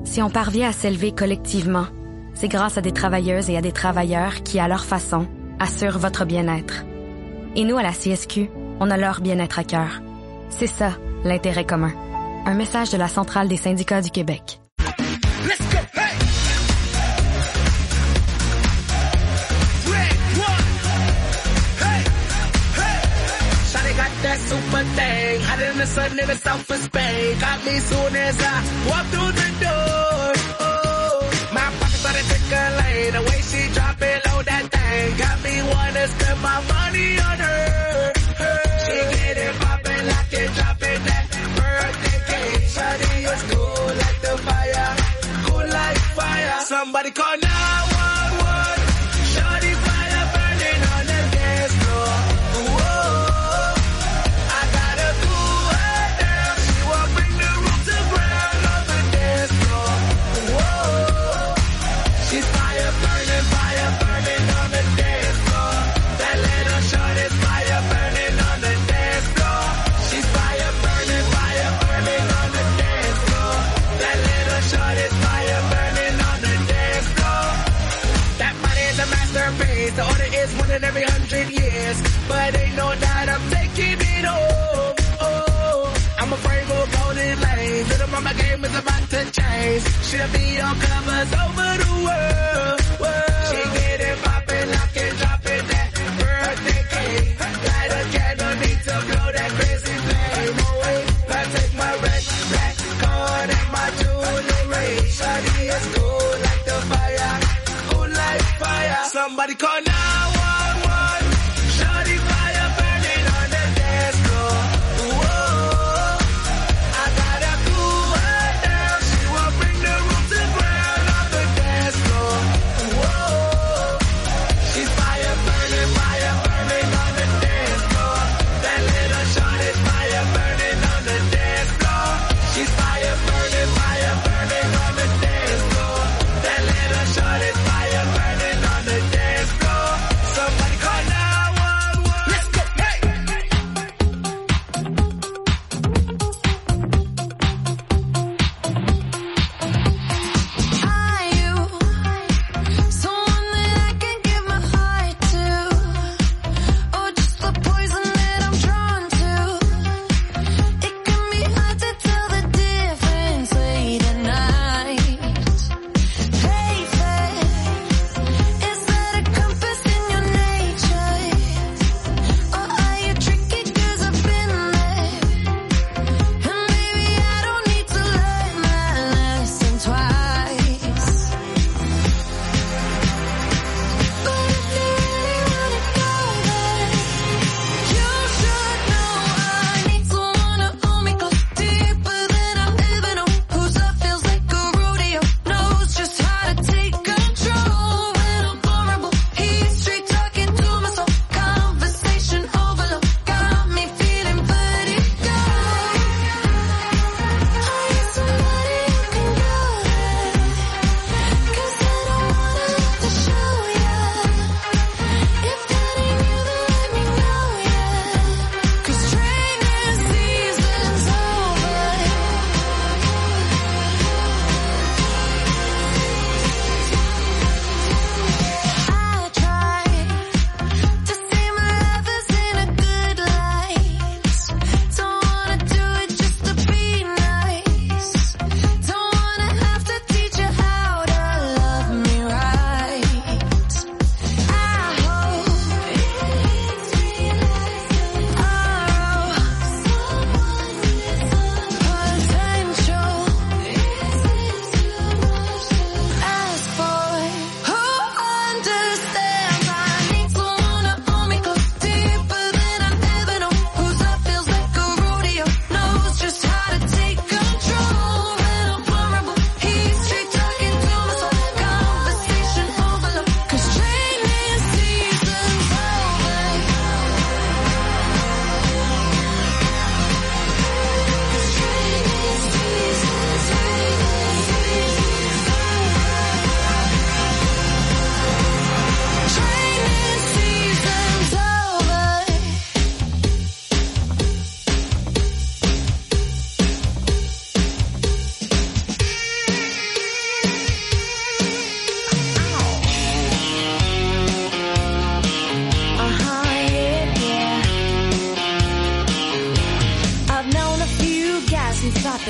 Si on parvient à s'élever collectivement, c'est grâce à des travailleuses et à des travailleurs qui, à leur façon, assurent votre bien-être. Et nous, à la CSQ, on a leur bien-être à cœur. C'est ça, l'intérêt commun. Un message de la Centrale des syndicats du Québec. Let's go, hey! Red one, hey, hey! Shawty got that super thing, hotter than the sun in the south of Spain. Got me soon as I walk through the door. Oh, my pockets started tickling, the way she drop it low that thing. Got me wanna spend my money on her. She get it poppin', lock it, drop it, that birthday cake. Shawty is cool like the fire, cool like fire. Somebody call 911. Shawty fire burning on the dance floor. Whoa, I gotta cool her down. She won't bring the roof to ground on the dance floor. Whoa, she's fire burning on the dance floor. That little shorty's fire burning on the dance floor. She's fire burning on the dance floor. That little shorty's fire burning on the dance floor. That body is a masterpiece. The order is one in every 100 years. But ain't no doubt I'm taking it home. Oh, I'm afraid we'll go this lane. Little mama game is about to change. She'll be on covers over the world. She get it poppin', lock it, drop it, that birthday cake. Light a candle, need to blow that crazy flame away. I take my red, black card and my jewelry. Shawty is cool like the fire, cool like fire. Somebody call 911. Shawty fire burning on the dance floor. Whoa, I gotta cool her down. She won't bring the roof to ground on the dance floor. Whoa, she's fire burning on the dance floor. That little shawty's fire burning on the dance floor. She's fire burning on the dance floor. That little shawty's fire burning on the dance floor.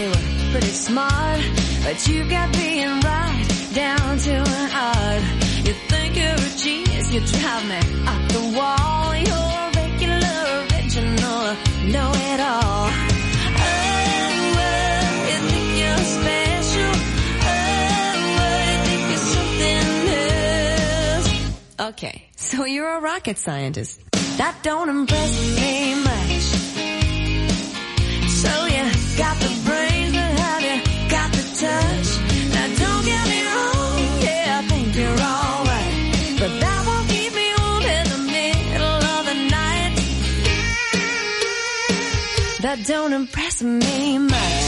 they were pretty smart, but you got being right down to an art. You think you're a genius, you drive me up the wall. You're regular, original, know-it-all. Okay, so you're a rocket scientist. That don't impress me much. So you got the brains, but have you got the touch? Now don't get me wrong, yeah, I think you're alright, but that won't keep me warm in the middle of the night. That don't impress me much.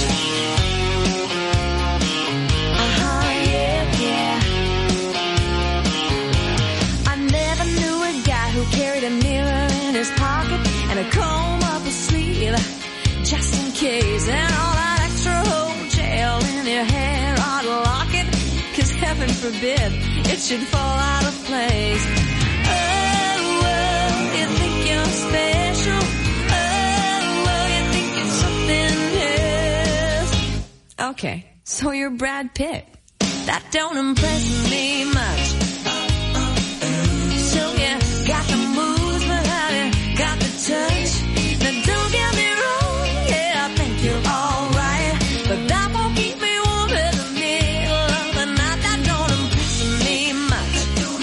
Carried a mirror in his pocket and a comb up his sleeve, just in case. And all that extra whole gel in your hair, I'd lock it, 'cause heaven forbid it should fall out of place. Oh, well, you think you're special. Oh, well, you think it's something else. Okay, so you're Brad Pitt. That don't impress me much. Got the moves, but have you got the touch? Now don't get me wrong, yeah, I think you're alright, but that won't keep me warm in the middle of the night. That don't impress me much.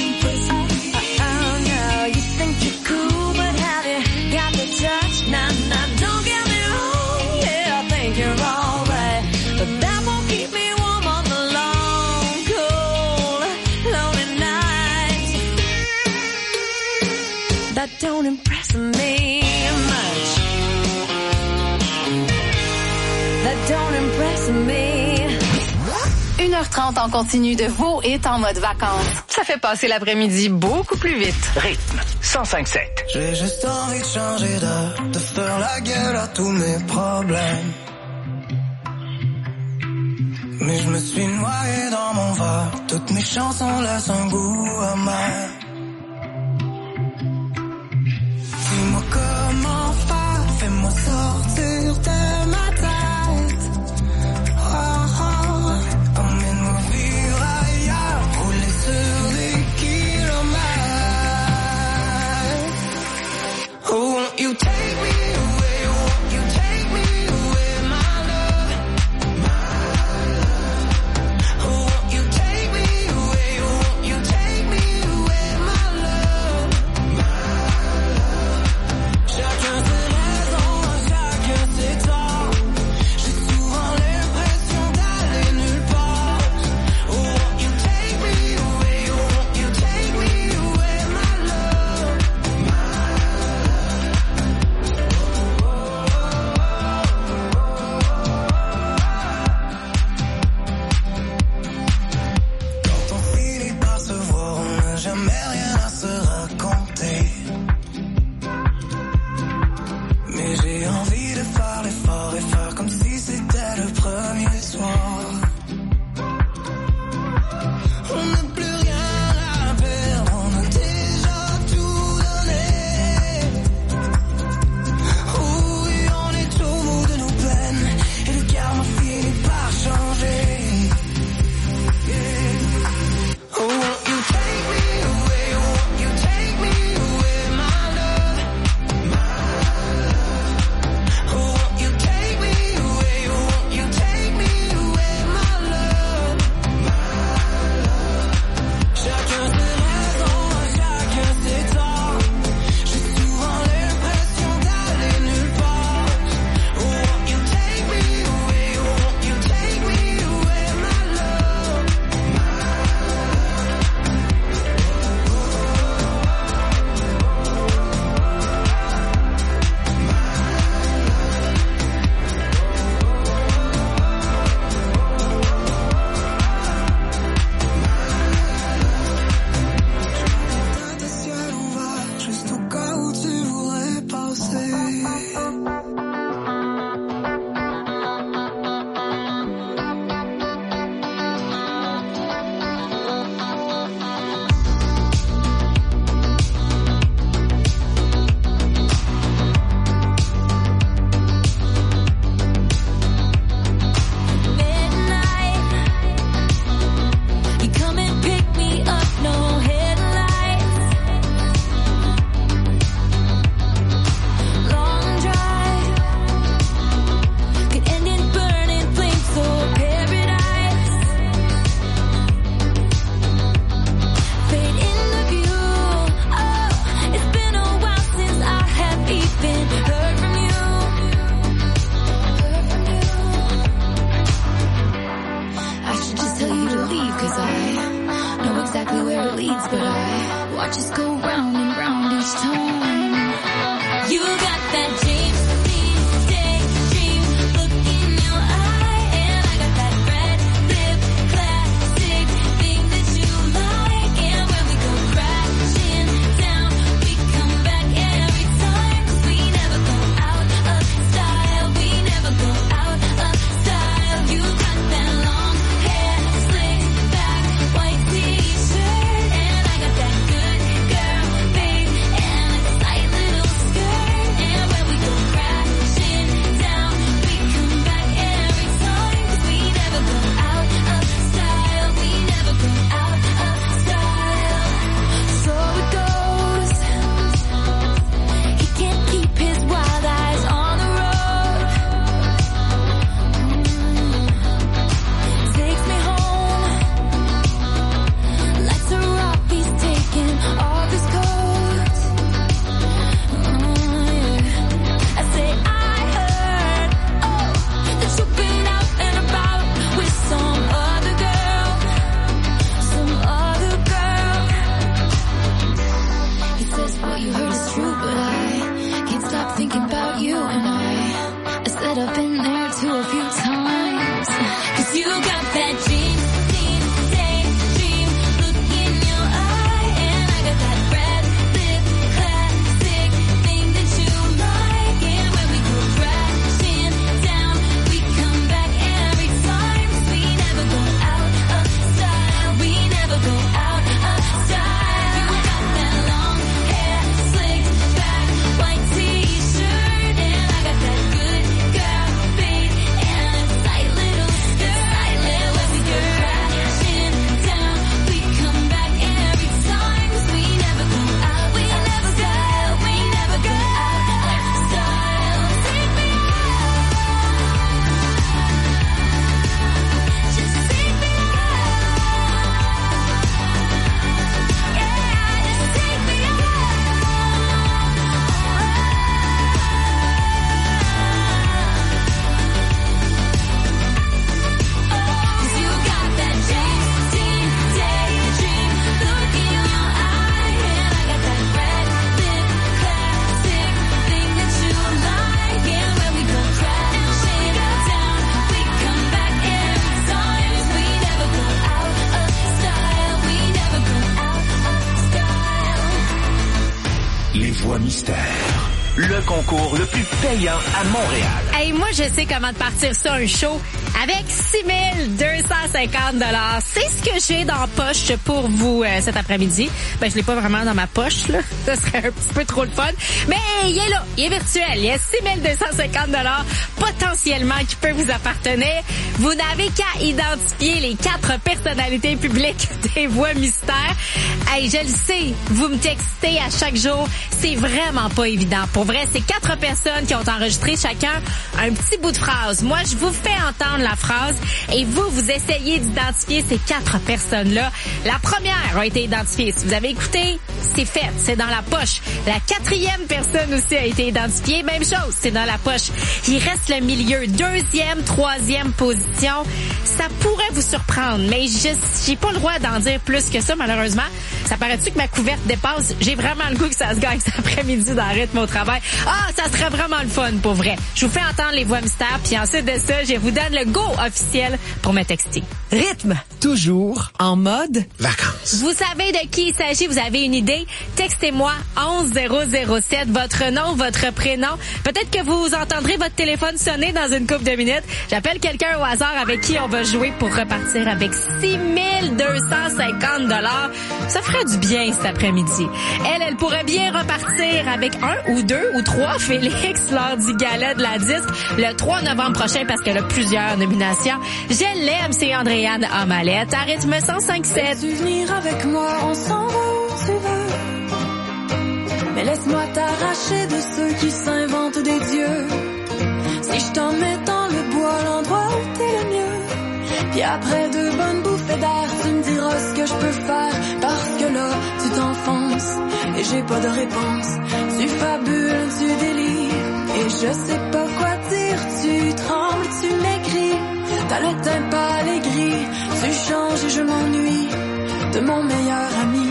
Oh no, you think you're cool, but have you got the touch? Now don't get me wrong, yeah, I think you're alright, but that won't keep me warm on the long, cold, lonely nights. That don't impress me much. That don't impress me. 1h30 en continu de vos hits en mode vacances. Ça fait passer l'après-midi beaucoup plus vite. Rythme 105.7. J'ai juste envie de changer de faire la gueule à tous mes problèmes. Mais je me suis noyé dans mon verre. Toutes mes chansons laissent un goût amer. Dis-moi comment faire, fais-moi sortir de ma tête. Oh, oh, emmène-moi vivre ailleurs, rouler sur des kilomètres. Oh, won't you take me away, won't you take me away, my love, my love. Oh, won't you take me away, won't you take me away, my love, my love. Chacun ses raisons, chacun ses torts. should just tell you to leave, 'cause I know exactly where it leads, but I watch us go round and round each time. You got that James Dean daydream look in your eye, and I got that red lip classic thing that you like, and when we go crashing down, we come back every time, 'cause we never go out of style, we never go out of style. You got that long hair, slicked back, white t-shirt, and I got that good girl face and a tight little skirt, and when we go crashing down, we come back every time, 'cause we never go out of style, we never go out of style. So it goes, he can't keep his wild eyes on the road, takes me home, lights are off, he's taking off his coat. Yeah. I say I heard, that you've been out and about with some other girl, some other girl. He says what you heard is true, but I can't stop thinking about you, and I said I've been there too a few times. 'Cause you got that James Dean daydream look in your eye, and I got that red lip classic thing that you like, and when we go crashing down, we come back every time, 'cause we never go out of style, we never go out of style. You got that long hair, slicked back, white t-shirt, and I got that good girl face and a tight little skirt, and when we go crashing down, we come back every time, 'cause we never go out, we never style, we never go out of style. Take me out, just take me out, yeah, just take me out. 'Cause you got that James Dean daydream look in your eye, and I got that red lip classic thing that you like, and when we go crashing down, we come back every time, 'cause we never go out of style, we never go out of style. Les voix mystères. Le concours le plus payant à Montréal. Hey, moi, je sais comment te partir ça, un show avec 6 250 $. C'est ce que j'ai dans la poche pour vous cet après-midi. Ben, je l'ai pas vraiment dans ma poche, là. Ça serait un petit peu trop le fun. Mais il est là, il est virtuel. Il y a 6 250 $ potentiellement qui peut vous appartenir. Vous n'avez qu'à identifier les 4 personnalités publiques des voix mystères. Hey, je le sais, vous me textez à chaque jour. C'est vraiment pas évident. Pour vrai, c'est 4 personnes qui ont enregistré chacun un petit bout de phrase. Moi, je vous fais entendre la phrase et vous essayez d'identifier ces 4 personnes-là. La première a été identifiée. Si vous avez écouté, c'est fait. C'est dans la poche. La 4e personne aussi a été identifiée. Même chose, c'est dans la poche. Il reste le milieu. 2e, 3e position. Ça pourrait vous surprendre, mais j'ai pas le droit d'en dire plus que ça, malheureusement. Ça paraît-tu que ma couverte dépasse? J'ai vraiment le goût que ça se gagne cet après-midi dans le rythme au travail. Ah, ça serait vraiment le fun, pour vrai. Je vous fais entendre les voix mystères, puis ensuite de ça, je vous donne le go officiel pour me texter. Rythme. Toujours en mode vacances. Vous savez de qui il s'agit? Vous avez une idée? Textez-moi 11007, votre nom, votre prénom. Peut-être que vous entendrez votre téléphone sonner dans une couple de minutes. J'appelle quelqu'un au hasard avec qui on va jouer pour repartir avec 6 250 $. Ça ferait du bien cet après-midi. Elle pourrait bien repartir avec 1 ou 2 ou 3 Félix lors du gala de la disque le 3 novembre prochain parce qu'elle a plusieurs nominations. Je l'aime, c'est Andréane Amalette. À rythme 105.7. Tu venir avec moi, on s'en va où tu veux. Mais laisse-moi t'arracher de ceux qui s'inventent des dieux. Si je t'en mets dans le bois, l'endroit où t'es le mieux. Puis après 2 bonnes bouffées d'air, tu me diras ce que je peux faire. Parce que là, tu t'enfonces et j'ai pas de réponse. Tu fabules, tu délires et je sais pas quoi dire. Tu trembles, tu m'écris. T'as le teint pâle et gris, tu changes et je m'ennuie de mon meilleur ami.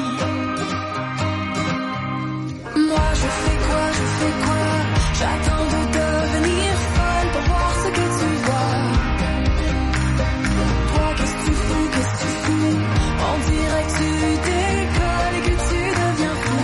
Moi je fais quoi? J'attends de devenir folle pour voir ce que tu vois. Toi qu'est-ce que tu fous? On dirait que tu décolles et que tu deviens fou.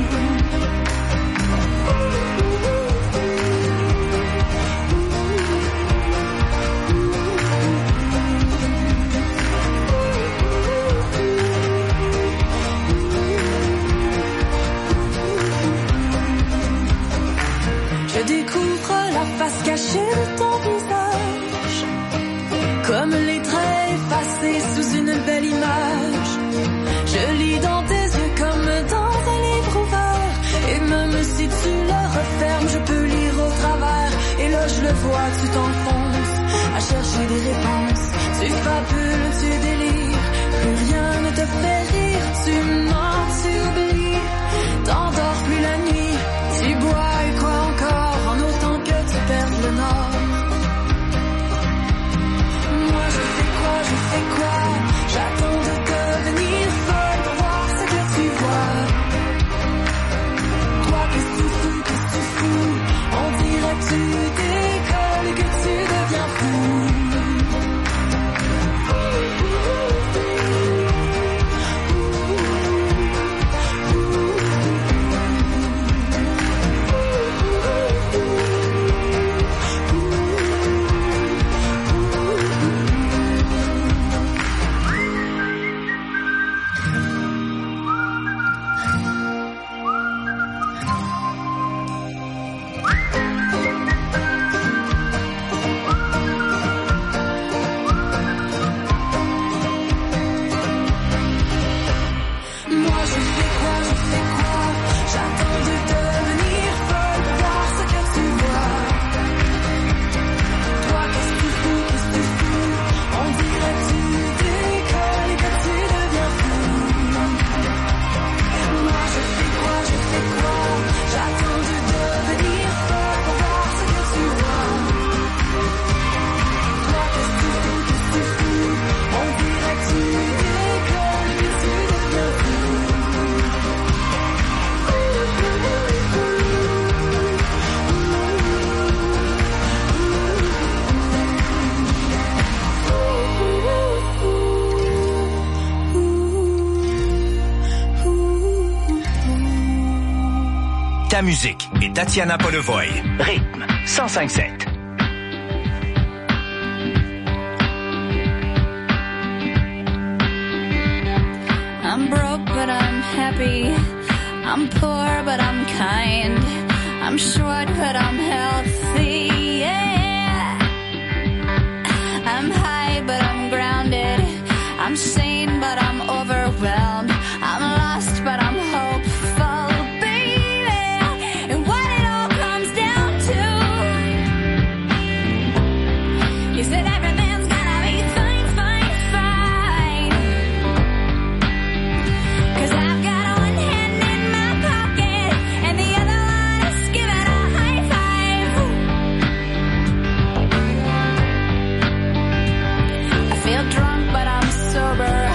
Je découvre la face cachée de ton visage, comme les traits effacés sous une belle image. Je lis dans tes yeux comme dans un livre ouvert, et même si tu le refermes, je peux lire au travers. Et là je le vois, tu t'enfonces à chercher des réponses. Tu fabules, tu délires, plus rien ne te fait rire. Tu mens, tu oublies, t'endors plus la nuit. Tu bois et quoi encore, en autant que tu perdes le nord. Moi je fais quoi? J'attends de devenir folle pour voir ce que tu vois. Toi qu'est-ce que tu fous? On dirait que tu décolles et que tu deviens fou. Ta musique et Tatiana Polevoy. Rythme 105.7. I'm broke, but I'm happy. I'm poor, but I'm kind. I'm short, but I'm healthy. Yeah. I'm high, but I'm grounded. I'm sane, but I'm overwhelmed. I'm lost, but I'm hopeful, baby. And what it all comes down to is that everything's gonna be fine, fine, fine. 'Cause I've got one hand in my pocket and the other one is giving a high five. I feel drunk, but I'm sober.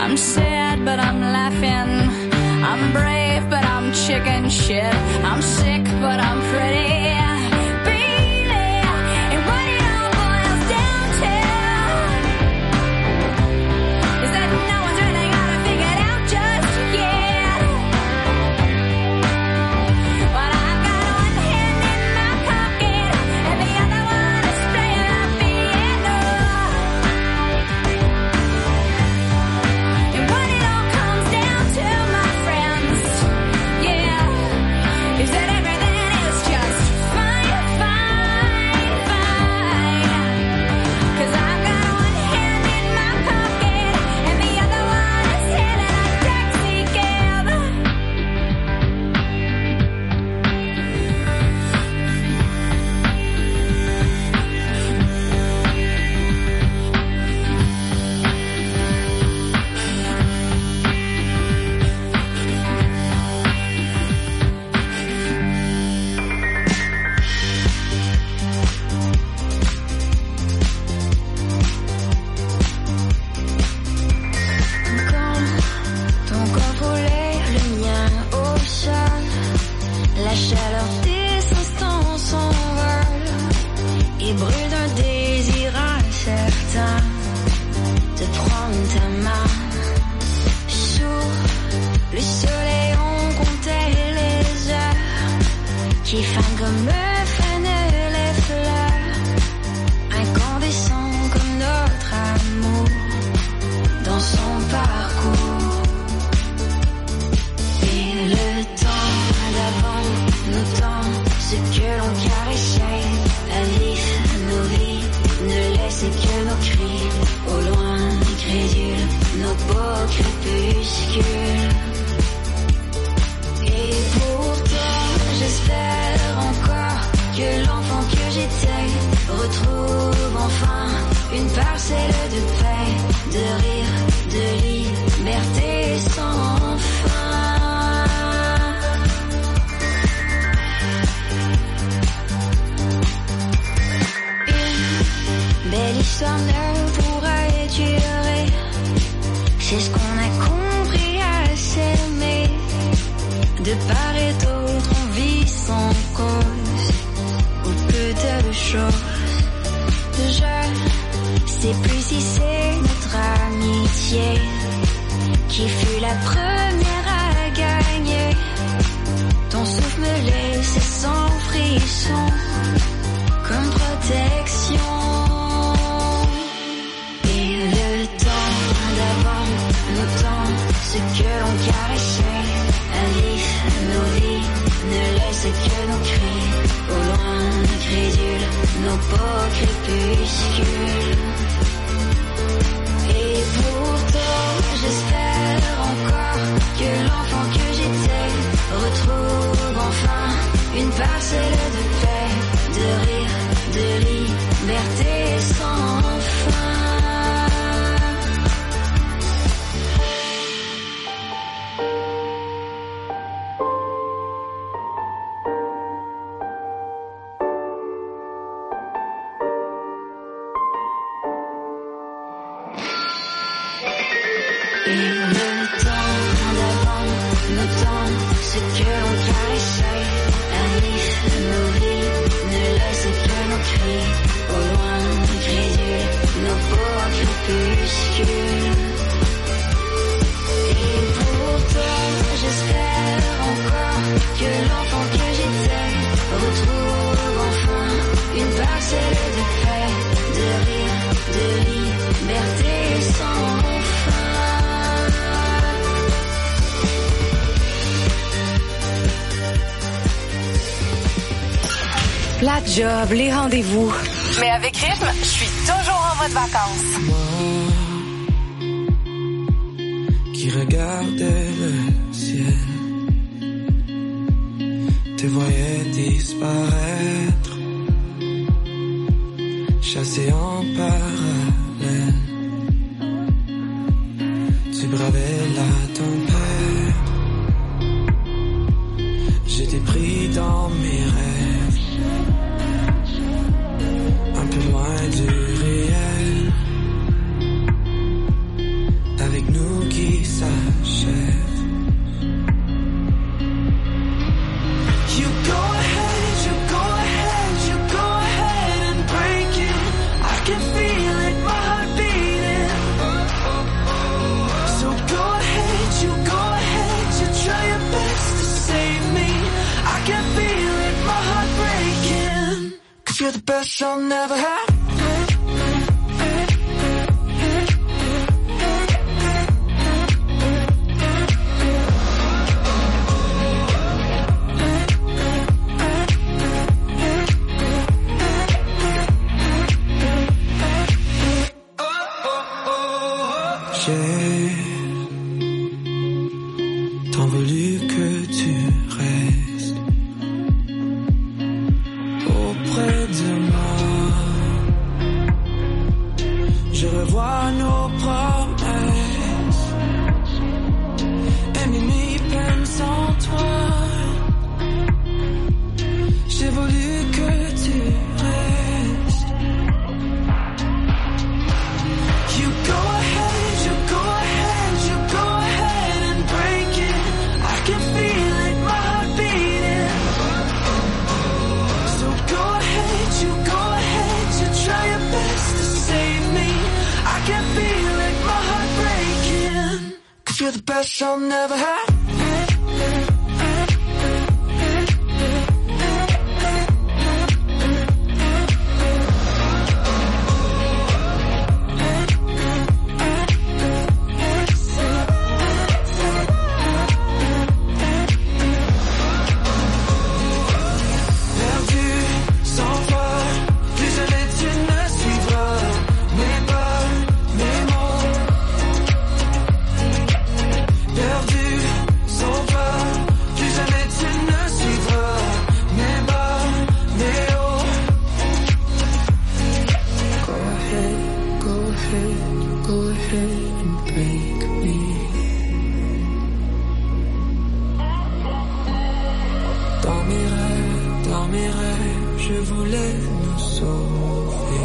I'm sad, but I'm laughing. I'm brave, but I'm chicken shit. I'm sick, but I'm pretty. Baby, and what it all boils down to is that no one's really got it figured out just yet. But I've got one hand in my pocket and the other one is playing a piano. And what it all comes down to, my friends, yeah, is that everything is just fine, fine, fine. 'Cause I've got one hand in my pocket and the other one is hailing a taxi cab. Quand ton corps frôlait le mien au sol, la chaleur des instants s'envole et brûle d'un désir incertain de prendre ta main. Sous le soleil on comptait les heures qui fanent comme fanent les fleurs, incandescent comme notre amour dans son parcours. Et le temps d'avant, nos temps, ce que l'on caressait, à vif nos vies, ne laissait que nos cris, au loin crédules, nos beaux crépuscules. Et pourtant, j'espère encore que l'enfant que j'étais retrouve enfin une parcelle de paix, de rire, de liberté sans fin. Une belle histoire ne pourrait durer, c'est ce qu'on a compris à s'aimer. De part et d'autre, on vit sans cause ou peu de choses. Je sais plus si c'est notre amitié qui fut la première à gagner. Ton souffle me laissait sans frisson comme protection. Et le temps d'avant, nos temps, ce que l'on caressait, à vif nos vies, ne laissait que nos cris, au loin crédules, nos beaux crépuscules. Et pourtant, j'espère encore que l'enfant que j'étais retrouve enfin une parcelle de paix, de rire, de liberté sans fin. Et le temps d'avant, nos temps, ce que l'on caressait, à vif nos vies, ne laissait que nos cris, au loin crédules, nos beaux crépuscules. Et pourtant, j'espère encore que l'enfant que j'étais retrouve enfin une parcelle de paix, de rire, de liberté sans fin. La job, les rendez-vous. Mais avec Rythme, je suis toujours en mode vacances. Qui regardait le ciel, te voyais disparaître, chassé en parallèle. Tu bravais la tempête, j'étais pris dans mes rêves, un peu loin du réel. Avec nous qui best I'll never have. J'ai tant voulu que tu restes auprès de moi. Je revois nos promesses et mes nuits pleines sans toi. J'ai voulu que tu restes. You go ahead, you go ahead, you go ahead and break it. I can feel it, my heart beating. So go ahead, you try your best to save me. I can feel it, my heart breaking. 'Cause you're the best I'll never have. Dans mes rêves, je voulais nous sauver.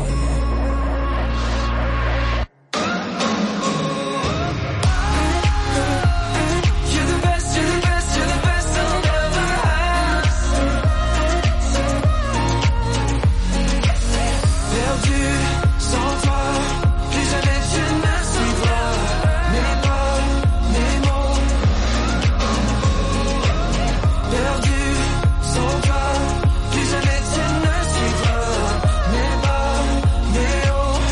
You're the best, you're the best, you're the best I'll ever have. Perdu sans toi, plus jamais tu ne suivras mes pas, mes mots. Perdu sans toi, plus jamais tu ne suivras mes pas, mes hauts.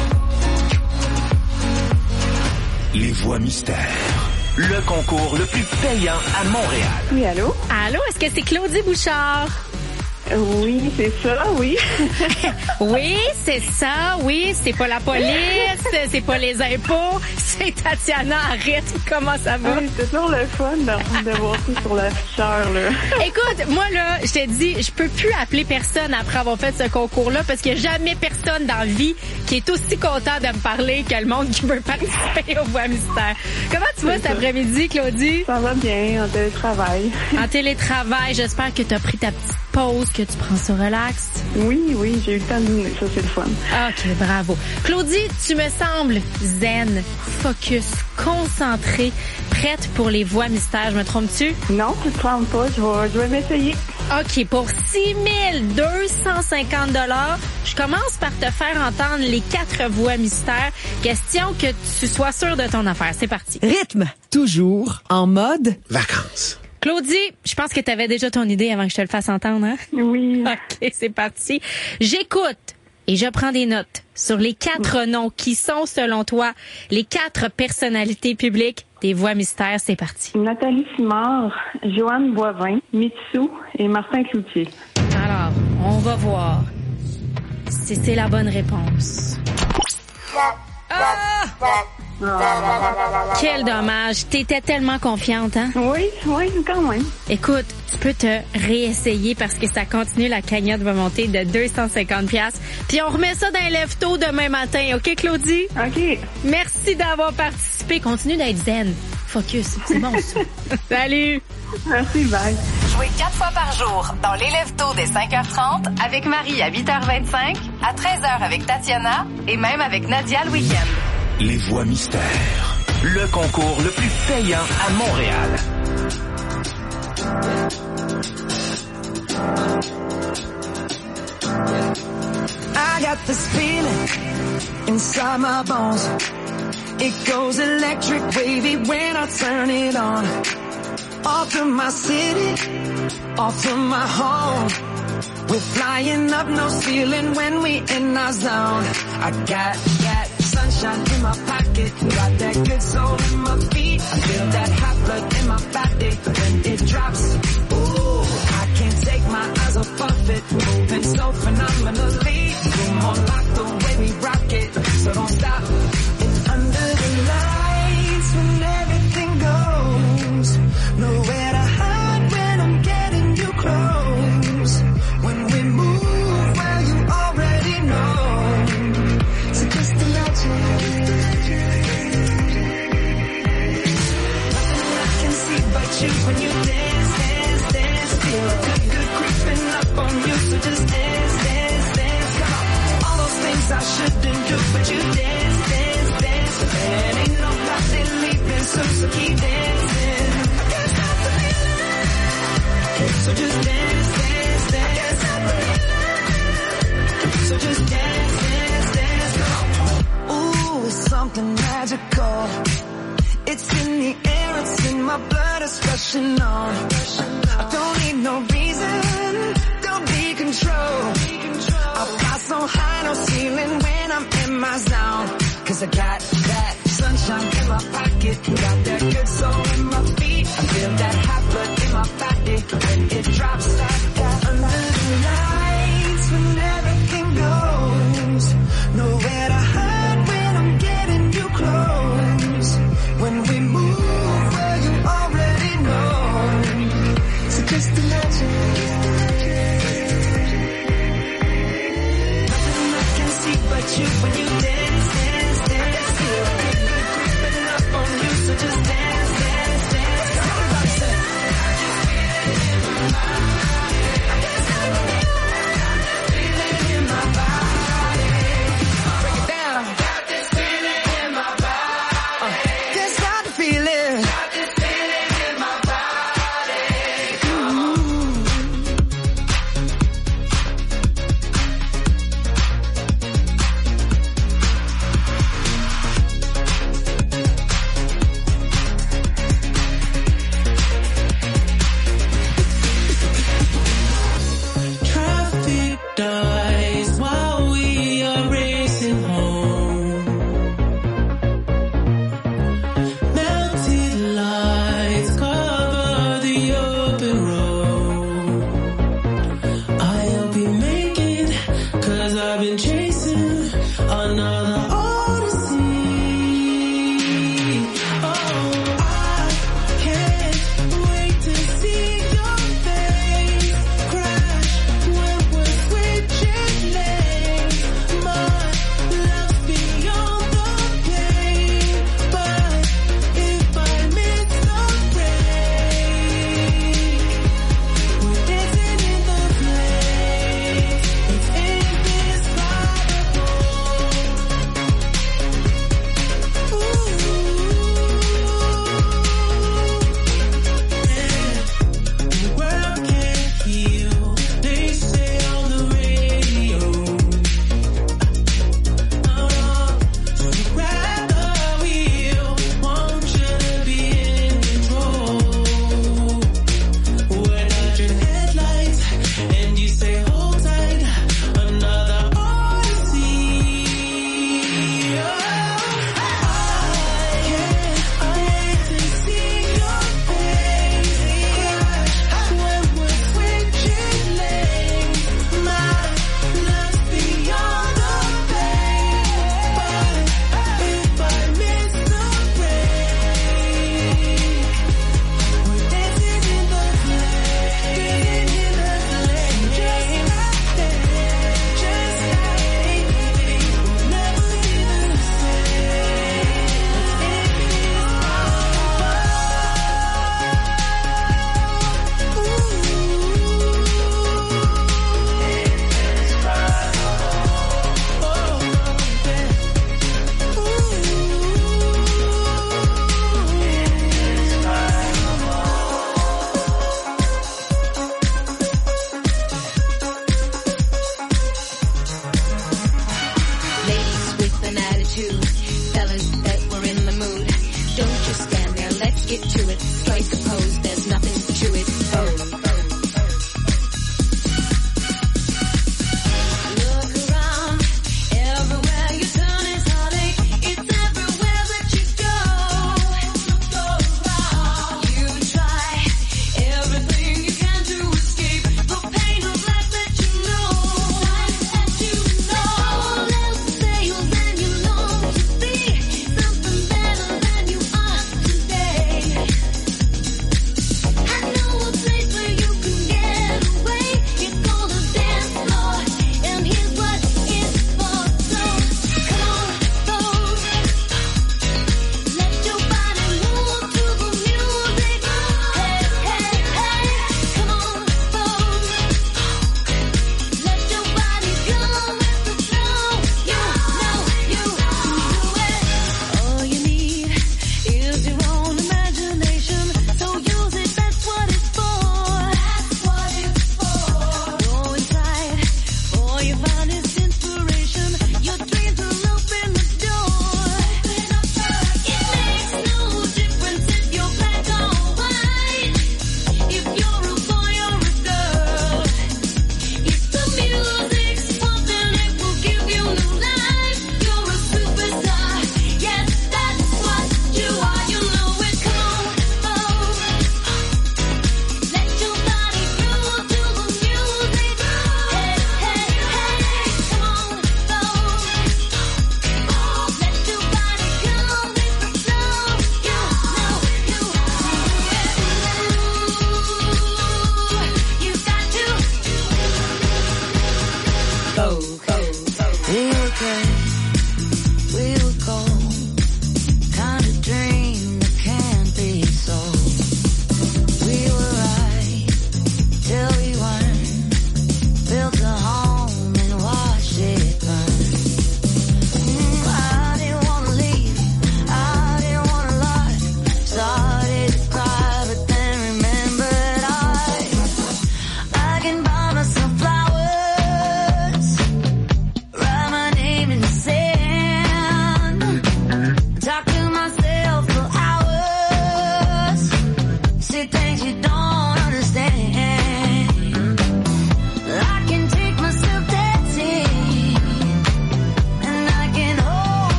Les voix mystères. Le concours le plus payant à Montréal. Oui, allô? Allô, est-ce que c'est Claudie Bouchard? Oui, c'est ça, oui. Oui, c'est ça, oui, c'est pas la police, c'est pas les impôts, c'est Tatiana Arrête. Comment ça va? Oui, c'est toujours le fun de voir tout sur l'afficheur, là. Écoute, moi, là, je te dis, je peux plus appeler personne après avoir fait ce concours-là parce qu'il n'y a jamais personne dans la vie qui est aussi content de me parler que le monde qui veut participer aux voix mystères. Comment tu vas cet après-midi, Claudie? Ça va bien, en télétravail. En télétravail, j'espère que tu as pris ta petite pause, que tu prends ça relax. Oui, j'ai eu le temps de dîner, ça c'est le fun. OK, bravo. Claudie, tu me sembles zen, focus, concentrée, prête pour les voix mystères. Je me trompe-tu? Non, tu te trompes pas, je vais m'essayer. OK, pour 6 250 $, je commence par te faire entendre les 4 voix mystères. Question que tu sois sûr de ton affaire. C'est parti. Rythme, toujours en mode vacances. Claudie, je pense que tu avais déjà ton idée avant que je te le fasse entendre, hein? Oui. OK, c'est parti. J'écoute et je prends des notes sur les 4 noms qui sont, selon toi, les 4 personnalités publiques des voix mystères. C'est parti. Nathalie Simard, Joanne Boivin, Mitsou et Martin Cloutier. Alors, on va voir si c'est la bonne réponse. Ah! Quel dommage. T'étais tellement confiante, hein? Oui, quand même. Écoute, tu peux te réessayer parce que ça continue. La cagnotte va monter de 250$. Puis on remet ça dans les lève-tôt demain matin. OK, Claudie? OK. Merci d'avoir participé. Continue d'être zen. Focus. C'est bon, ça. Salut! Merci, bye. Jouez 4 fois par jour dans les lève-tôt dès 5h30 avec Marie à 8h25, à 13h avec Tatiana et même avec Nadia le week-end. Les voix mystères. Le concours le plus payant à Montréal. I got this feeling inside my bones. It goes electric wavy when I turn it on. Off from my city, off from my home. We're flying up, no ceiling when we in our zone. I got sunshine in my pocket, got that good soul in my feet. I feel that hot blood in my body when it drops. Ooh, I can't take my eyes off of it, moving so phenomenally. Come on, like the way we rock it, so don't stop. And under the lights when everything goes, nowhere to hide when I'm getting you close. When we move, well, you already know. So just imagine. Nothing I can see but you when you dance, dance, dance. Feel good, good creeping up on you. So just dance, dance, dance. Come on. All those things I shouldn't do, but you dance, dance, dance. And ain't nobody leaving soon, so keep dancing. I can't stop the feeling. So just dance, dance, dance. I can't stop the feeling. So just dance, dance, dance. Come on. Ooh, it's something magical. It's in the air, it's in my blood, it's rushing on. I don't need no reason, don't be control. I fly so high, no ceiling when I'm in my zone. Cause I got that sunshine in my pocket, got that good soul in my feet. I feel that hot blood in my body when it drops. Under the lights when everything goes, nowhere to hide when I'm getting you close. When we move, well, you already know. So just imagine. Nothing I can see but you when you dance, dance, dance. Feel good, good creeping up on you. So just dance, dance, dance. Everybody say, I just feel it in my body. I can't stop the feeling in my body. Break it down. Got this feeling in my body. Can't stop the feeling. Got this feeling in my body. Traffic dies while we are racing home. Melted lights cover the open road. I'll be making, cause I've been chasing another odyssey. Oh, I can't wait to see your face crash when we're switching lanes. My love's beyond the pain, but if I miss the break, we're dancing in the flame. It's indescribable. The world can't heal, they say on the radio. So grab the wheel, want you to be in control. We're not your headlights, and you say hold tight, another odyssey. I hate to see your face crash when we're switching lanes. My love's beyond the pain, but if I miss the break, we're dancing in the flame, just like that, we'll never be the same. Ladies with an attitude, fellas that were in the mood. Don't just stand there, let's get to it. Strike a pose, there's nothing to it. Oh.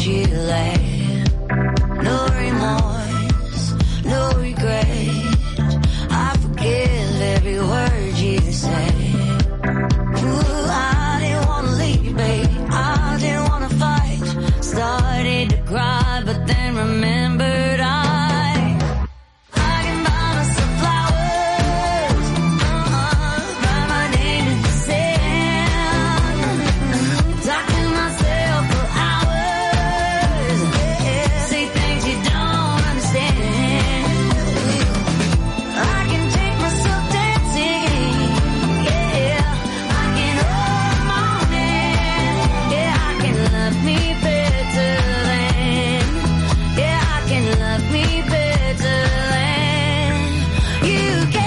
you lay. No remorse, no regret. I forgive every word you say. Ooh, I didn't wanna leave, babe. I didn't wanna fight. Started to cry, but then remembered I can buy myself flowers. Write my name in the sand. Talk to myself for hours. Say things you don't understand. I can take myself dancing. Yeah, I can hold my hand. Yeah, I can love me better than. Yeah, I can love me better than you can.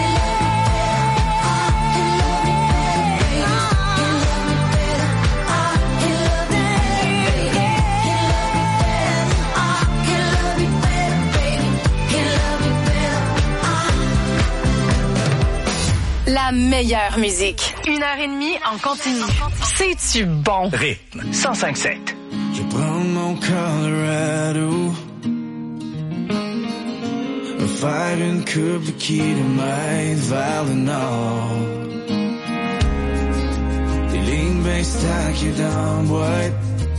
La meilleure musique. 1h30 en continu. C'est-tu bon? Rythme 105.7. Je prends mon Colorado, faire une coupe de kilomètres vers le nord. Des lignes bien stackées dans la boîte,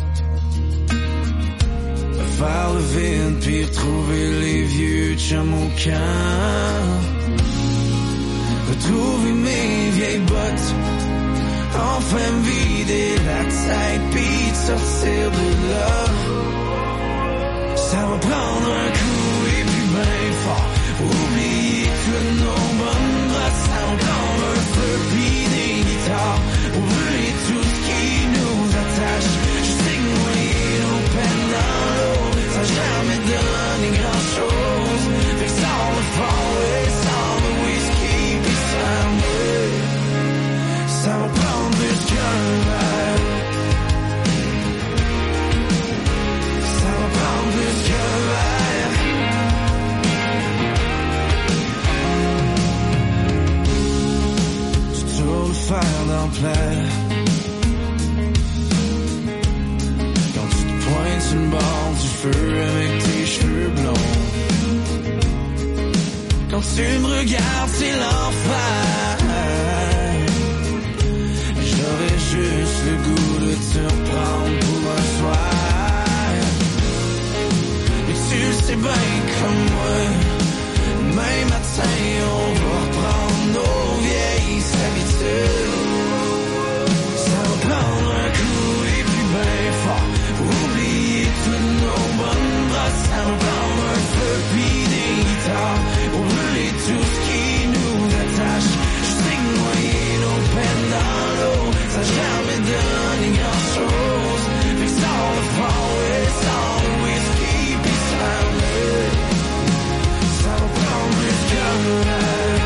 faire le vide puis retrouver les vieux chums au camp. Retrouver mes vieilles bottes, enfin me vider la tête pis de sortir de là. Ça va prendre un coup et puis ben fort. Oublier toutes nos bonnes grâces, ça va prendre un feu pis des guitares. Oublier tout ce qui nous attache. Je sais que noyer nos peines dans l'eau, ça jamais donne grand chose. Fait que sans le fort et sans le whisky pis sans le, ça va prendre plus qu'un verre. Ça va prendre plus qu'un verre. Tu dois le faire dans le plaid. Quand tu te pointes sur le bord du feu avec tes cheveux blonds. Quand tu me regardes, c'est l'enfer. J'aurais juste le goût de te reprendre pour un soir. Mais tu le sais bien comme moi, demain matin on va reprendre nos vieilles habitudes. Ça va prendre un coup et puis ben fort. Oublier toutes nos bonnes brasses, ça va prendre un feu puis des guitares. Oublier tout ce qui nous attache. Je sais que noyer nos peines dans l'eau, ça jamais donne grand chose. Fait que sans le fort et sans le whisky pis sans le, ça va prendre plus qu'un verre.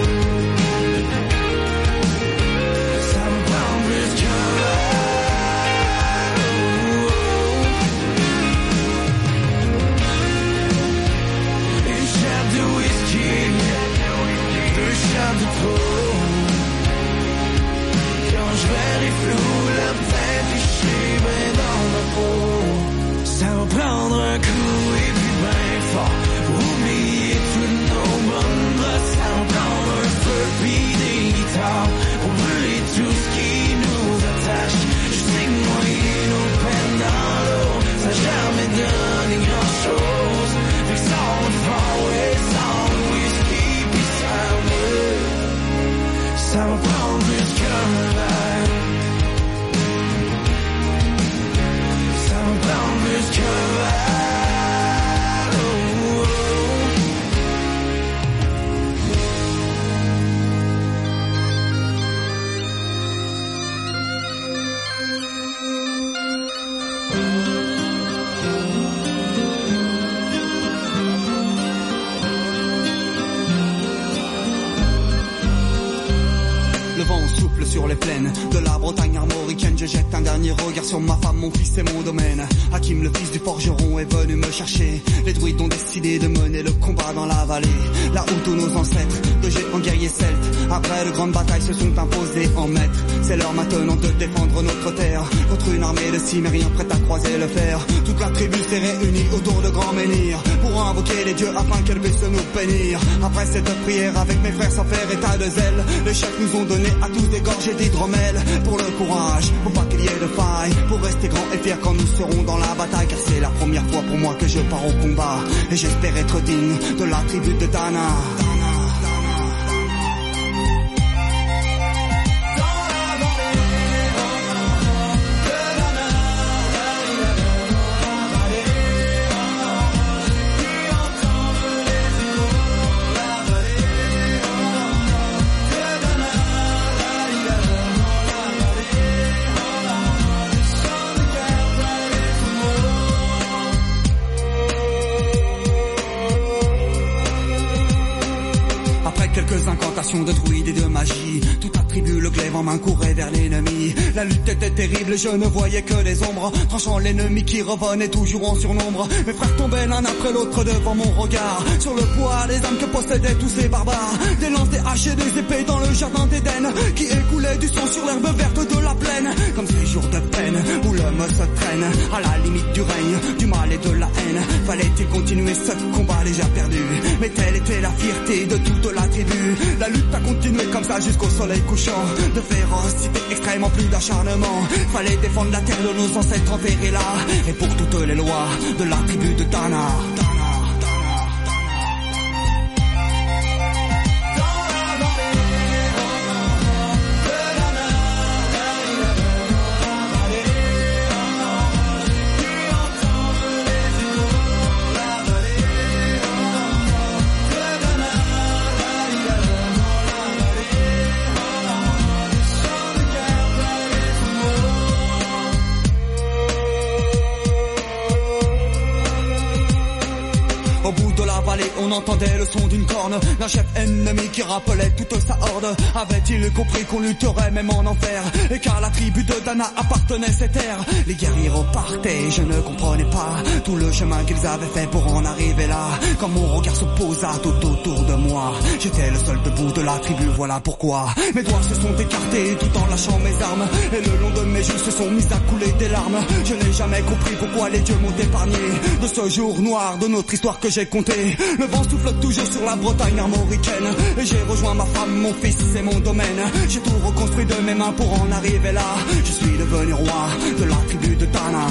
Ça va prendre plus qu'un verre. Une chape de whisky, deux chapes de trop. Quand je verrai flou, la tête lichée ben dans ma peau. Ça va prendre un coup et puis ben fort. Oublier toutes nos bonnes brasses, ça va prendre un feu puis des guitares. Oublier tout ce qui nous attache. Je sais que noyer nos peines dans l'eau, ça jamais donne grand chose. Fait que sans le fort et sans le whisky pis sans le, ça va prendre plus qu'un verre. Ça va prendre plus qu'un verre. Oh, oh. Le vent souffle sur les plaines de la Bretagne armoricaine. Je jette jette un dernier regard sur ma femme, mon fils et mon domaine. Hakim, le fils du forgeron, est venu me chercher. Les druides ont décidé de mener le combat dans la vallée, là où tous nos ancêtres, de géants guerriers celtes, après de grandes batailles se sont imposés en maîtres. C'est l'heure maintenant de défendre notre terre contre une armée de cimériens prête à croiser le fer. Toute la tribu s'est réunie autour de grands menhirs pour invoquer les dieux afin qu'elle puisse nous bénir. Après cette prière avec mes frères sans faire état de zèle, les chefs nous ont donné à tous des gorgées d'hydromel. Pour le courage, faut pas qu'il y ait de faille, pour rester grand et fier quand nous serons dans la bataille. Car c'est la première fois pour moi que je pars au combat, et j'espère être digne de la tribu de Dana. Incantations de druides et de magie, toute la tribu le glaive en main courait vers l'ennemi. La lutte était terrible, je ne voyais que les ombres, tranchant l'ennemi qui revenait toujours en surnombre. Mes frères tombaient l'un après l'autre devant mon regard, sur le poids des âmes que possédaient tous ces barbares. Des lances, des haches et des épées dans le jardin d'Éden, qui écoulait du sang sur l'herbe verte de la plaine. Comme ces jours de peine où l'homme se traîne à la limite du règne, du mal et de la haine. Fallait-il continuer ce combat déjà perdu? Mais telle était la fierté de toute la tribu. La lutte a continué comme ça jusqu'au soleil couchant. De férocité extrême en plus d'acharnement. Fallait défendre la terre de nos ancêtres enterrés là. Et pour toutes les lois de la tribu de Dana. On entendait le son d'une corne d'un chef ennemi qui rappelait toute sa horde. Avait-il compris qu'on lutterait même en enfer, et qu'à la tribu de Dana appartenait cette terre? Les guerriers repartaient, je ne comprenais pas tout le chemin qu'ils avaient fait pour en arriver là. Quand mon regard se posa tout autour de moi, j'étais le seul debout de la tribu, voilà pourquoi mes doigts se sont écartés tout en lâchant mes armes, et le long de mes joues se sont mis à couler des larmes. Je n'ai jamais compris pourquoi les dieux m'ont épargné de ce jour noir de notre histoire que j'ai compté. Le vent souffle toujours sur la Bretagne armoricaine, et j'ai rejoint ma femme, mon fils et mon domaine. J'ai tout reconstruit de mes mains pour en arriver là. Je suis devenu roi de la tribu de Dana.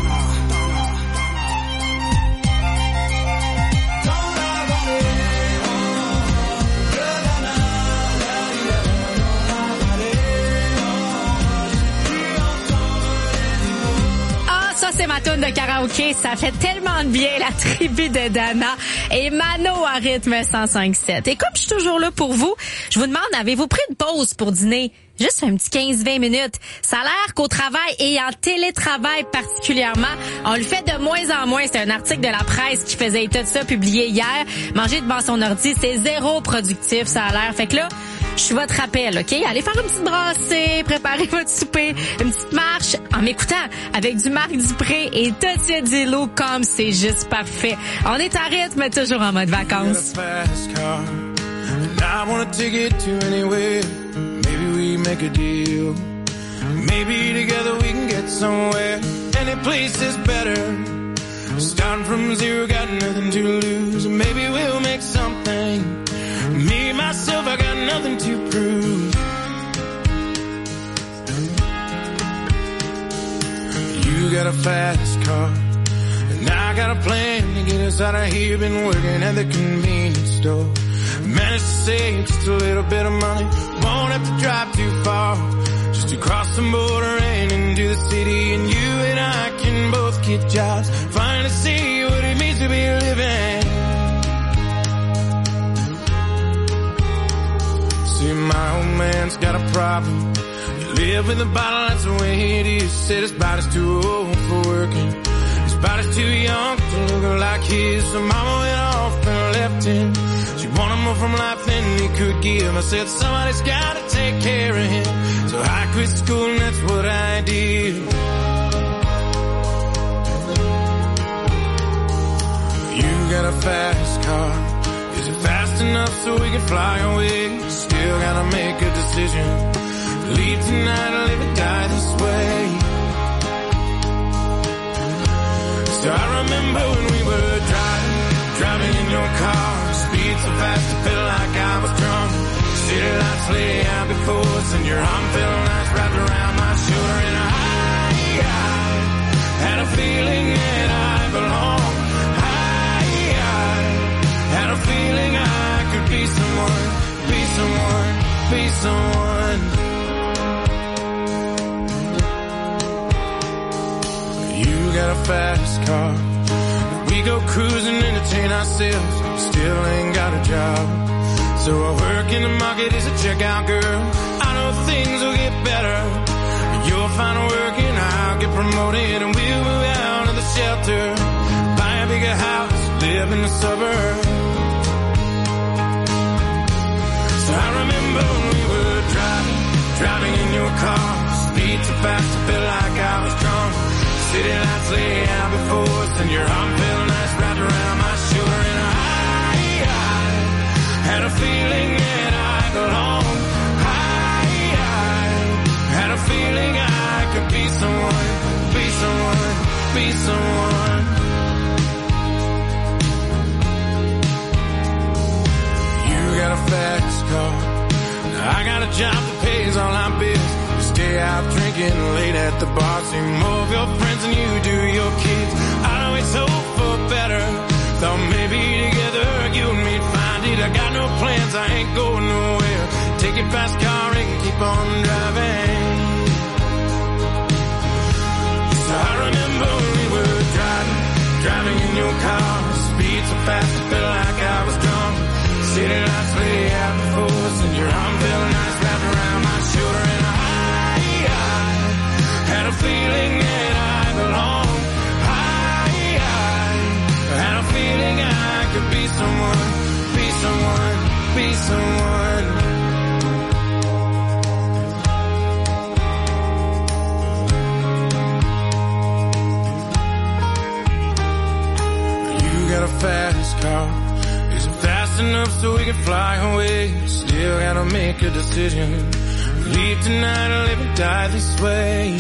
C'est ma toune de karaoké, ça fait tellement de bien, la tribu de Dana et Mano à rythme 105.7. Et comme je suis toujours là pour vous, je vous demande, avez-vous pris une pause pour dîner? Juste un petit 15-20 minutes. Ça a l'air qu'au travail et en télétravail particulièrement, on le fait de moins en moins. C'est un article de la presse qui faisait état de ça, publié hier. Manger devant son ordi, c'est zéro productif, ça a l'air. Fait que là, je suis votre rappel, OK? Allez faire une petite brassée, préparez votre souper, une petite marche en m'écoutant avec du Marc Dupré et Totia Dilo comme c'est juste parfait. On est à rythme, toujours en mode vacances. Make a deal. Maybe together we can get somewhere. Any place is better. Starting from zero, got nothing to lose. Maybe we'll make something. Me, myself, I got nothing to prove. You got a fast car, and I got a plan to get us out of here. Been working at the convenience store. Managed to save just a little bit of money. Won't have to drive too far, just to cross the border and into the city. And you and I can both get jobs, finally see what it means to be living. See, my old man's got a problem. You live with a bottle, that's the way it is. Said his body's too old for working, his body's too young to look like his. So mama went off and left him. She wanted more from life than he could give. I said somebody's gotta take care of him. So I quit school and that's what I did. You got a fast car. Is it fast enough so we can fly away? Still gotta make a decision. Leave tonight or live or die this way. So I remember when we were driving in your car. Speed so fast it felt like I was drunk. City lights lay out before us and your arm felt nice wrapped around my shoulder. And I had a feeling that I belonged. I had a feeling I could be someone, be someone, be someone. You got a fast car. We go cruising, entertain ourselves. Still ain't got a job. So I work in the market as a checkout girl. I know things will get better. You'll find work and I'll get promoted. And we'll move out of the shelter. Buy a bigger house, live in the suburbs. So I remember when we were driving in your car. Speed so fast it felt like I was drunk. City lights lay out before us and your arm felt nice wrapped around my shoulder. And I had a feeling that I belonged. I had a feeling I could be someone, be someone, be someone. You got a fast car. Now I got a job that pays all our bills. Stay out drinking late at the bar. See more of your friends than you do your kids. I always hope for better. Thought maybe together you and me'd find it. I got no plans, I ain't going nowhere. Take your fast car and keep on driving. So I remember when we were driving in your car. Speed so fast it felt like I was drunk. City lights lay out before us and your arm felt nice wrapped around my shoulder. And I had a feeling that I belonged. I had a feeling I could be someone, be someone, be someone. You got a fast car. Is it fast enough so we can fly away? Still gotta make a decision. Leave tonight or live or die this way.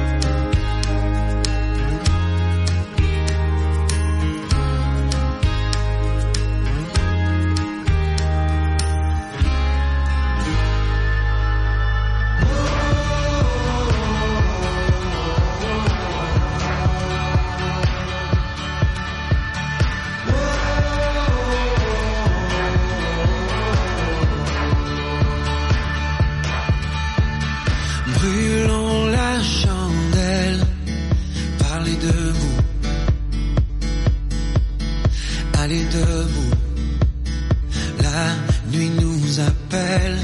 Brûlons la chandelle, parlez debout, allez debout, la nuit nous appelle,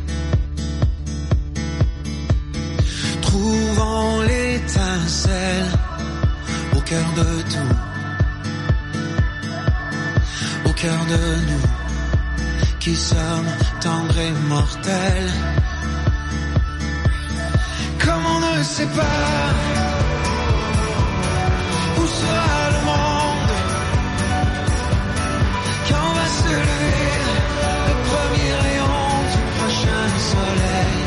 trouvons l'étincelle au cœur de tout, au cœur de nous, qui sommes tendres et mortels. Comme on ne sait pas où sera le monde quand va se lever le premier rayon du prochain soleil.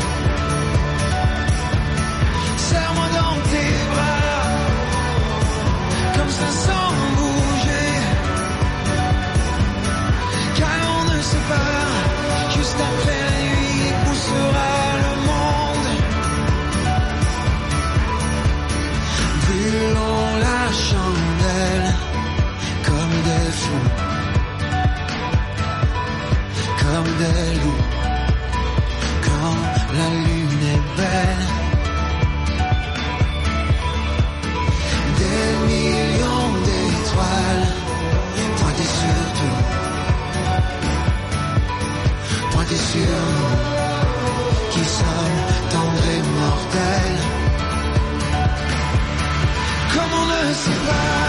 Serre-moi dans tes bras, comme ça sans bouger, car on ne sait pas juste après la nuit où sera le monde. Brûlons la chandelle comme des fous, comme des loups, quand la lune est belle. Des millions d'étoiles pointées sur tout, pointées sur nous, qui sommes tendres et mortels. Comme on ne sait pas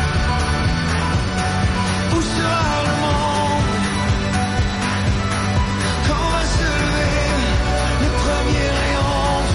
où sera le monde quand va se lever le premier rayon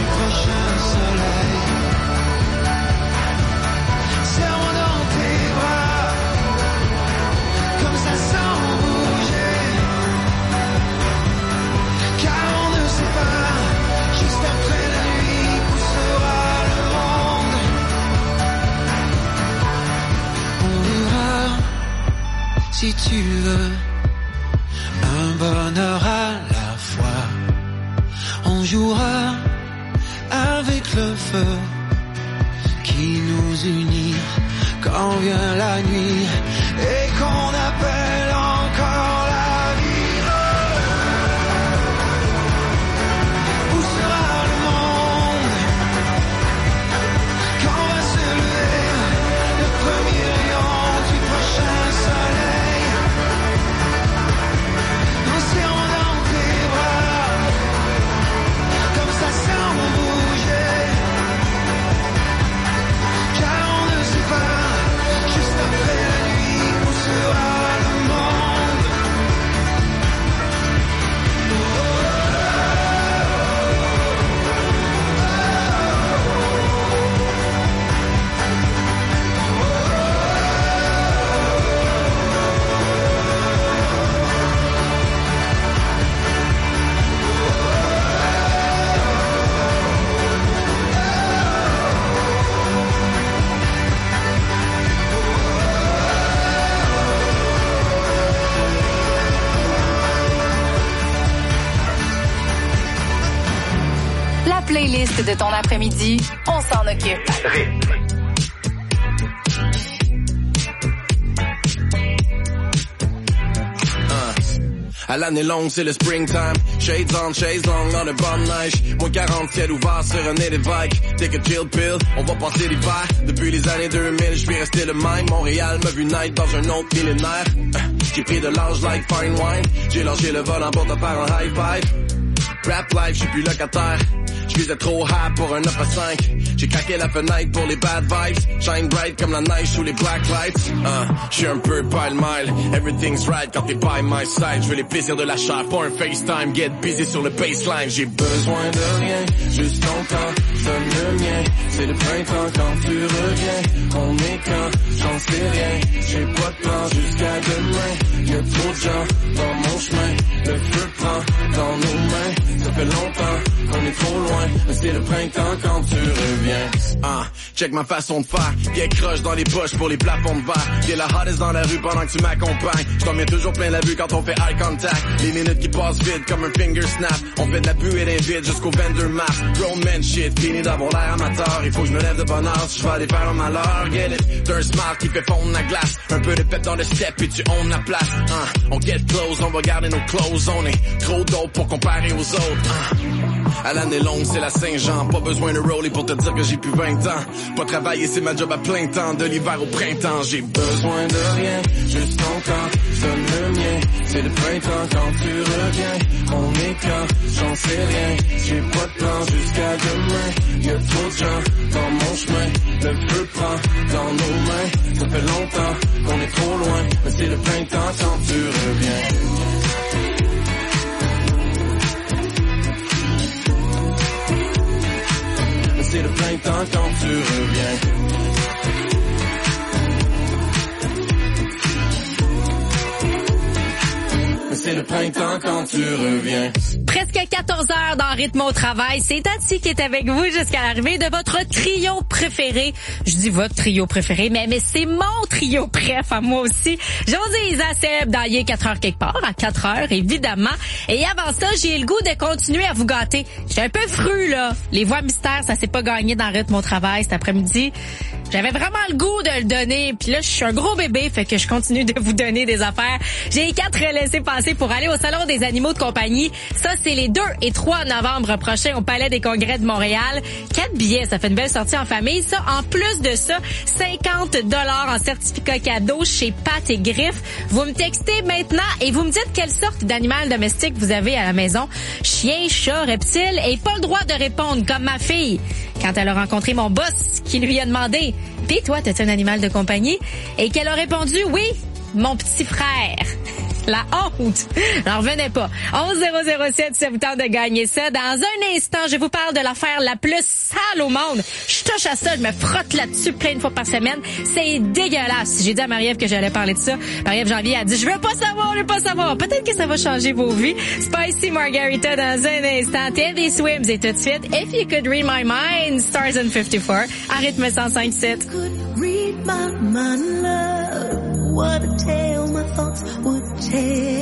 si tu veux un bonheur à la fois. On jouera avec le feu qui nous unit quand vient la nuit et qu'on appelle encore la vie. Où sera le monde quand va se lever le premier rayon du prochain soleil? Nous serrons dans tes bras comme ça sans bouger, car on ne sait pas juste après la nuit où sera le monde. La playlist de ton après-midi, on s'en occupe. À l'année longue, c'est le springtime. Shades on, shades long, dans le bonne neige. Moins 40, ciel ouvert sur un Lévesque. Take a chill pill, on va passer l'hiver. Depuis les années 2000, je suis resté le même. Montréal m'a vu naître dans un autre millénaire. J'ai pris de l'âge like fine wine. J'ai lâché le volant pour te faire un high five. Rap life, j'suis plus locataire. J'visais trop high pour un 9 à 5. J'ai craqué la fenêtre pour les bad vibes. Shine bright comme la neige sous les black lights. J'suis un peu pile-mile. Everything's right quand t'es by my side. J'veux les plaisirs de la chair, pas un FaceTime. Get busy sur le baseline. J'ai besoin de rien, juste ton temps. J'donne le mien. C'est le printemps quand tu reviens. On est quand, j'en sais rien. J'ai pas de plan jusqu'à demain. Y'a trop de gens dans mon chemin. Le feu prend dans nos mains. Ça fait longtemps qu'on est trop loin, mais c'est le printemps quand tu reviens. Check ma façon de faire. Bien croche dans les poches pour les plafonds de verre. J'ai la hottest dans la rue pendant que tu m'accompagnes. J't'en mets toujours plein la vue quand on fait eye contact. Les minutes qui passent vite comme un finger snap. On fait de la buée d'invite jusqu'au vendor map. Grown man shit, fini d'avoir l'air amateur. Il faut que je me lève de bonne heure si je vais aller faire un malheur. Get it, t'as un smile qui fait fondre la glace. Un peu de pep dans le step et tu own la place. On get close, on va garder nos clothes. On est trop dope pour comparer aux autres. À l'année longue, c'est la Saint-Jean. Pas besoin de rollie pour te dire que j'ai plus 20 ans. Pas travailler, c'est ma job à plein temps. De l'hiver au printemps, j'ai besoin de rien. Juste ton temps, j'donne le mien. C'est le printemps quand tu reviens. On est quand, j'en sais rien. J'ai pas de plan jusqu'à demain. Y'a trop de gens dans mon chemin. Le feu prend dans nos mains. Ça fait longtemps qu'on est trop loin, mais c'est le printemps quand tu reviens. C'est le printemps quand tu reviens. C'est le printemps quand tu reviens. Presque 14 heures dans Rythme au travail. C'est Tati qui est avec vous jusqu'à l'arrivée de votre trio préféré. Je dis votre trio préféré, mais c'est mon trio préf à moi aussi. José Isa Seb dans Il est 4 heures quelque part, à 4 heures évidemment. Et avant ça, j'ai le goût de continuer à vous gâter. J'étais un peu fru là. Les voix mystères, ça s'est pas gagné dans Rythme au travail cet après-midi. J'avais vraiment le goût de le donner. Puis là, je suis un gros bébé, fait que je continue de vous donner des affaires. J'ai 4 laissés-passer pour aller au Salon des animaux de compagnie. Ça, c'est les 2 et 3 novembre prochains au Palais des Congrès de Montréal. 4 billets, ça fait une belle sortie en famille. Ça, en plus de ça, 50 $ en certificat cadeau chez Pat et Griff. Vous me textez maintenant et vous me dites quelle sorte d'animal domestique vous avez à la maison. Chien, chat, reptile, et pas le droit de répondre comme ma fille quand elle a rencontré mon boss qui lui a demandé « Pis toi, t'as-tu un animal de compagnie? » Et qu'elle a répondu « Oui, mon petit frère. » La honte. J'en revenais pas. 11007 si ça vous tente de gagner ça. Dans un instant, je vous parle de l'affaire la plus sale au monde. Je touche à ça, je me frotte là-dessus plein de fois par semaine. C'est dégueulasse. J'ai dit à Marie-Ève que j'allais parler de ça. Marie-Ève Janvier a dit, je veux pas savoir. Peut-être que ça va changer vos vies. Spicy Margarita dans un instant. Teddy Swims et tout de suite, If You Could Read My Mind, Stars on 54, à rythme 105.7. Read my mind, love. What a tale my thoughts would tear